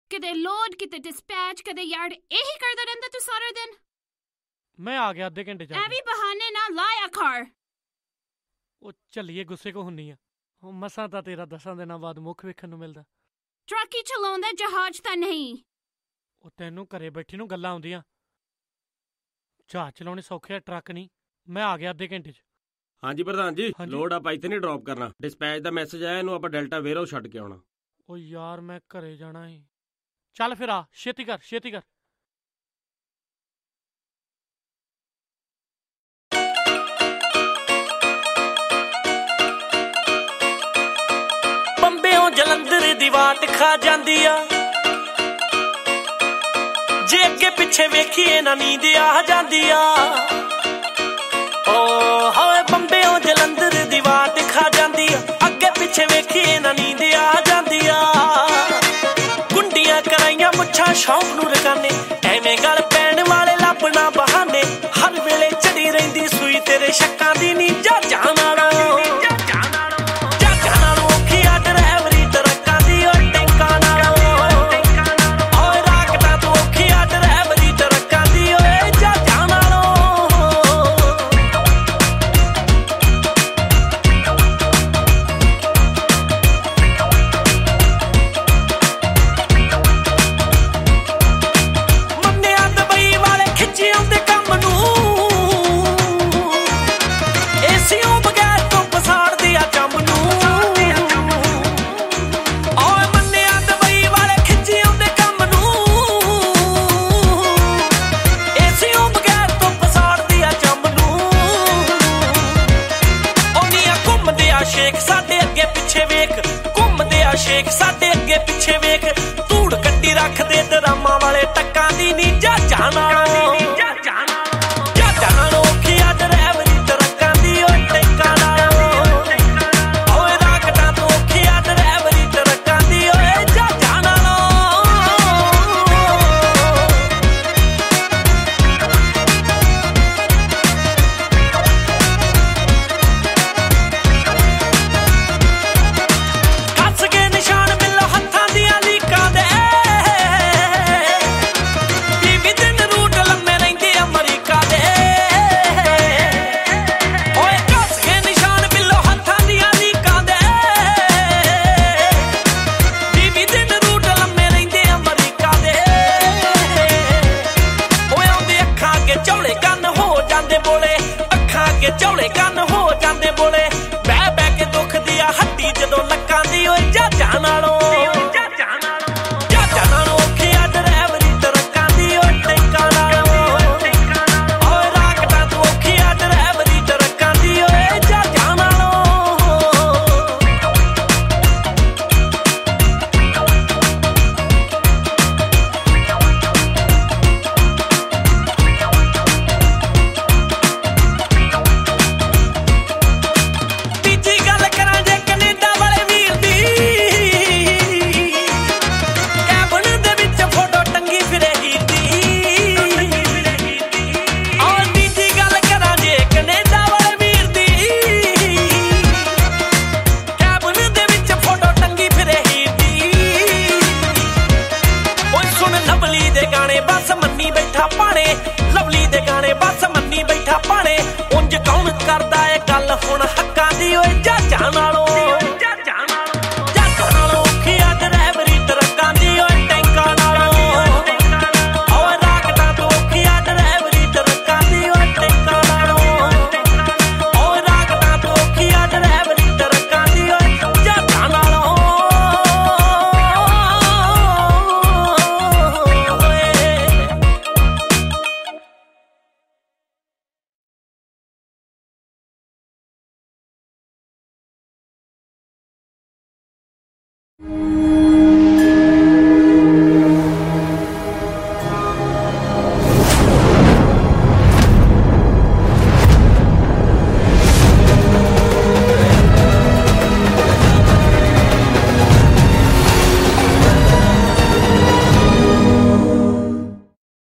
ਕਿਤੇ ਲੋਡ ਕਿਤੇ ਡਿਸਪੈਚ ਕਦੇ ਯਾਰਡ ਇਹੀ ਕਰਦਾ ਰਹਿੰਦਾ ਤੂੰ ਸਾਰਾ ਦਿਨ। ਮੈਂ ਆ ਗਿਆ ਅੱਧੇ ਘੰਟੇ ਚ। ਐਵੇਂ ਬਹਾਨੇ ਨਾ ਲਾਇਆ ਕਰ। ਉਹ ਚੱਲੀਏ, ਗੁੱਸੇ ਕੋ ਹੁੰਨੀ ਆ। ਮਸਾਂ ਤਾਂ ਤੇਰਾ 10 ਦਿਨਾਂ ਬਾਅਦ ਮੁੱਖ ਵੇਖਣ ਨੂੰ ਮਿਲਦਾ। ਟਰੱਕ ਹੀ ਚਲਾਉਂਦਾ, ਜਹਾਜ਼ ਤਾਂ ਨਹੀਂ। ਉਹ ਤੈਨੂੰ ਘਰੇ ਬੈਠੀ ਨੂੰ ਗੱਲਾਂ ਆਉਂਦੀਆਂ। ਜਹਾਜ਼ ਚਲਾਉਣੇ ਸੌਖੇ ਆ, ਟਰੱਕ ਨਹੀਂ। ਮੈਂ ਆ ਗਿਆ ਅੱਧੇ ਘੰਟੇ ਚ। ਹਾਂਜੀ ਪ੍ਰਧਾਨ ਜੀ, ਲੋਡ ਆਪਾਂ ਇੱਥੇ ਨਹੀਂ ਡ੍ਰੌਪ ਕਰਨਾ। ਡਿਸਪੈਚ ਦਾ ਮੈਸੇਜ ਆਇਆ, ਇਹਨੂੰ ਆਪਾਂ ਡੈਲਟਾ ਵੇਅਰਹਾਊਸ ਛੱਡ ਕੇ ਆਉਣਾ। ਉਹ ਯਾਰ ਮੈਂ ਘਰੇ ਜਾਣਾ ਏ। ਚੱਲ ਫਿਰ ਆ, ਛੇਤੀ ਕਰ ਛੇਤੀ ਕਰ। ਬੰਬਿਓਂ ਜਲੰਧਰ ਦੀ ਵਾਟ ਖਾ ਜਾਂਦੀ ਆ, ਜੇ ਅੱਗੇ ਪਿੱਛੇ ਵੇਖੀਏ ਨਾ ਨੀਂਦ ਆ ਜਾਂਦੀ ਆ। ਓ ਹੋਏ ਬੰਬਿਓਂ ਜਲੰਧਰ ਦੀ ਵਾਟ ਖਾ ਜਾਂਦੀ ਆ, ਅੱਗੇ ਪਿੱਛੇ ਵੇਖੀਏ ਨਾ ਨੀਂਦ ਆ ਜਾਂਦੀ ਆ। ਗੁੰਡੀਆਂ ਕਰਾਈਆਂ ਮੁੱਛਾਂ ਸ਼ੌਂਕ ਨੂੰ ਰਕਾਨੇ, ਐਵੇਂ ਗੱਲ ਪੈਣ ਵਾਲੇ ਲੱਭਣਾ ਬਹਾਨੇ। ਹਰ ਵੇਲੇ ਚੜੀ ਰਹਿੰਦੀ ਸੂਈ ਤੇਰੇ ਸ਼ੱਕਾਂ ਦੀ ਨੀ ਜਾ ਜਾਣਾ ਸ਼ੇਖ ਸਾਡੇ ਅੱਗੇ ਪਿੱਛੇ ਵੇਖ, ਧੂੜ ਕੱਟੀ ਰੱਖਦੇ ਡਰਾਮਾਂ ਵਾਲੇ ਟੱਕਾਂ ਦੀ ਨੀ ਜਾ ਜਾਣਾ ਝੋਲੇ ਕੰਨ ਹੋ ਜਾਂਦੇ ਬੋਲੇ। ਬਹਿ ਬਹਿ ਕੇ ਦੁਖਦੀ ਆ ਹੱਡੀ ਜਦੋਂ ਲੱਕਾਂ ਦੀ ਓਏ ਜਹਾਜ਼ਾਂ ਨਾਲੋਂ। ਲਵਲੀ ਦੇ ਗਾਣੇ ਬਸ ਮੰਨੀ ਬੈਠਾ ਭਾਣੇ, ਉਂਝ ਕੌਣ ਕਰਦਾ ਏ ਗੱਲ ਹੁਣ ਹੱਕਾਂ ਦੀ ਓਏ ਜਹਾਜ਼ਾਂ ਨਾਲੋਂ। you